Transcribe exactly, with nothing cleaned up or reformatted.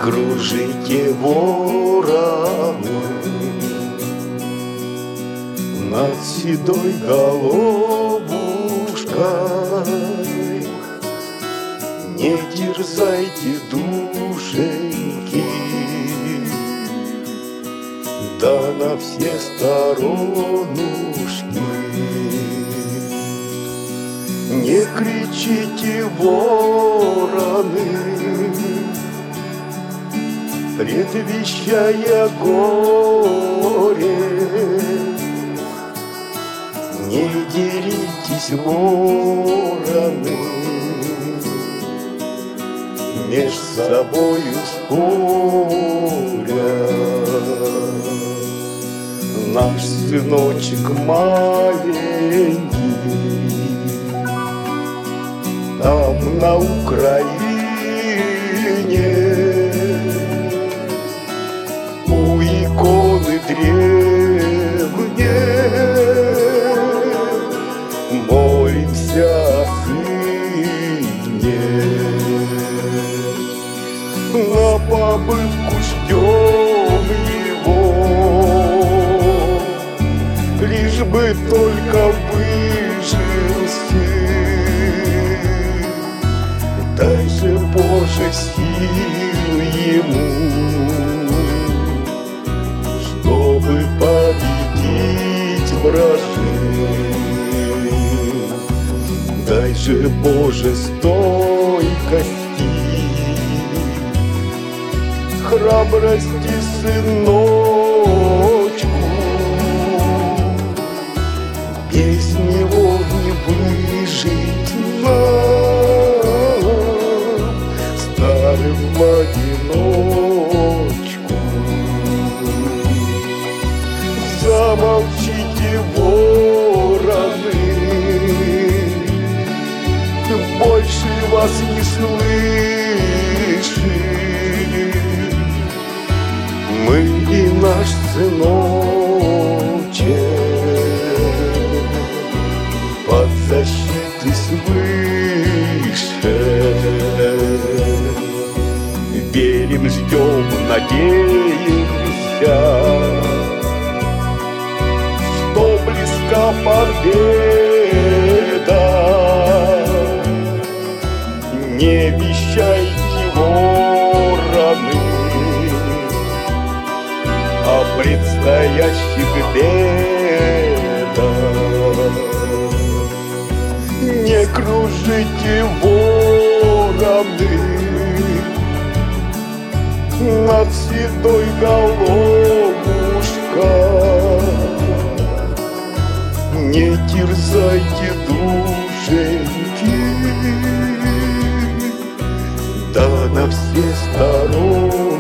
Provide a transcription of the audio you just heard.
кружите вороны над седой головушкой, не терзайте душеньки, да на все сторонушки. Не кричите, вороны, предвещая горе, не деритесь, вороны, меж собою споря. Наш сыночек маленький там на Украине у иконы древней молимся о сыне. На побывку ждем его, лишь бы только выжил сын. Дай же, Боже, сил ему, чтобы победить вражин. Дай же, Боже, стойкости, храбрости сыночку. Без него не выжить нам, старым в одиночку. Замолчите, вороны, больше вас не слышит. Мы и наш сыночек под защитой свыше. Верим, ждем, надеемся, что близка победа. Не вещайте, вороны, о предстоящих бедах. Не кружите, вороны, над седой головушкой, не терзайте душеньки, да на все стороны.